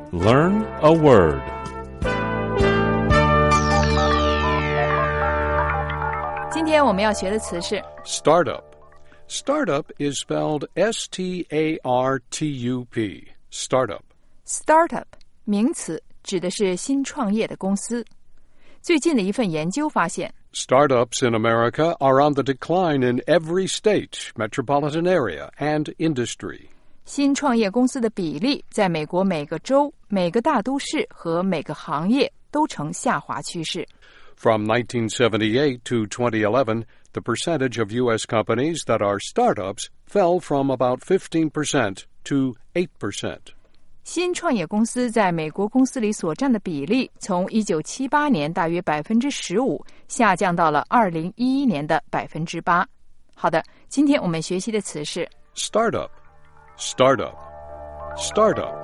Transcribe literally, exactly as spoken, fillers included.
Learn a word. Startup. 今天我们要学的词是 Startup. Startup is spelled S T A R T U P. Startup. Startup 名词，指的是新创业的公司。最近的一份研究发现 Startups in America are on the decline in every state, metropolitan area, and industry. 新创业公司的比例在美国每个州、每个大都市和每个行业都呈下滑趋势。 From nineteen seventy-eight to twenty eleven, the percentage of U S companies that are startups fell from about fifteen percent to eight percent. 新创业公司在美国公司里所占的比例，从一九七八年大约百分之十五，下降到了二零一一年的百分之八。好的，今天我们学习的词是 Startup. Startup. Startup.